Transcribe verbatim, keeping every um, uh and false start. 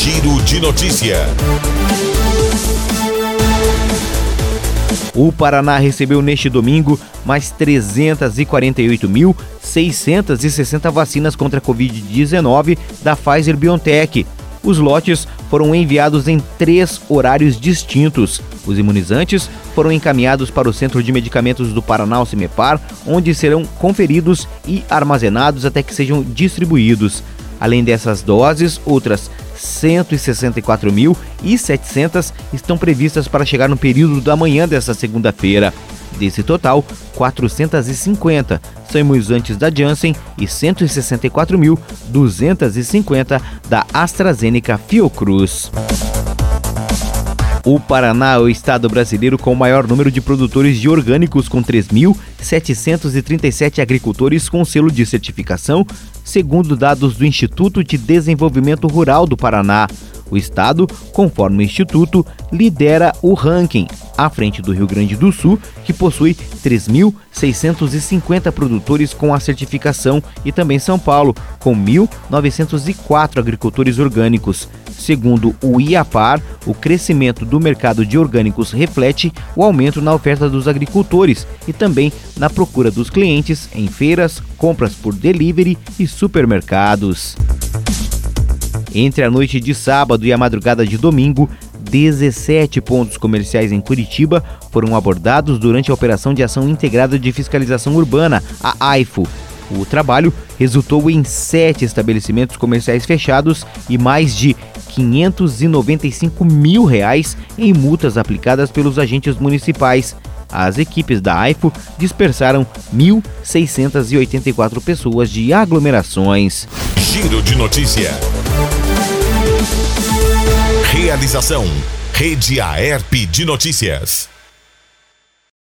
Giro de Notícia. O Paraná recebeu neste domingo mais trezentas e quarenta e oito mil, seiscentas e sessenta vacinas contra a covid dezenove da Pfizer-BioNTech. Os lotes foram enviados em três horários distintos. Os imunizantes foram encaminhados para o Centro de Medicamentos do Paraná, o CIMEPAR, onde serão conferidos e armazenados até que sejam distribuídos. Além dessas doses, outras cento e sessenta e quatro mil e setecentas estão previstas para chegar no período da manhã desta segunda-feira. Desse total, quatrocentas e cinquenta são imunizantes da Janssen e cento e sessenta e quatro mil, duzentas e cinquenta da AstraZeneca Fiocruz. O Paraná é o estado brasileiro com o maior número de produtores de orgânicos, com três mil setecentos e trinta e sete agricultores com selo de certificação, segundo dados do Instituto de Desenvolvimento Rural do Paraná. O estado, conforme o Instituto, lidera o ranking, à frente do Rio Grande do Sul, que possui três mil seiscentos e cinquenta produtores com a certificação, e também São Paulo, com mil novecentos e quatro agricultores orgânicos. Segundo o IAPAR, o crescimento do mercado de orgânicos reflete o aumento na oferta dos agricultores e também na procura dos clientes em feiras, compras por delivery e supermercados. Entre a noite de sábado e a madrugada de domingo, dezessete pontos comerciais em Curitiba foram abordados durante a Operação de Ação Integrada de Fiscalização Urbana, a A I F U. O trabalho resultou em sete estabelecimentos comerciais fechados e mais de quinhentos e noventa e cinco mil reais em multas aplicadas pelos agentes municipais. As equipes da A I F U dispersaram mil seiscentas e oitenta e quatro pessoas de aglomerações. Giro de Notícia. Realização: Rede Aerp de Notícias.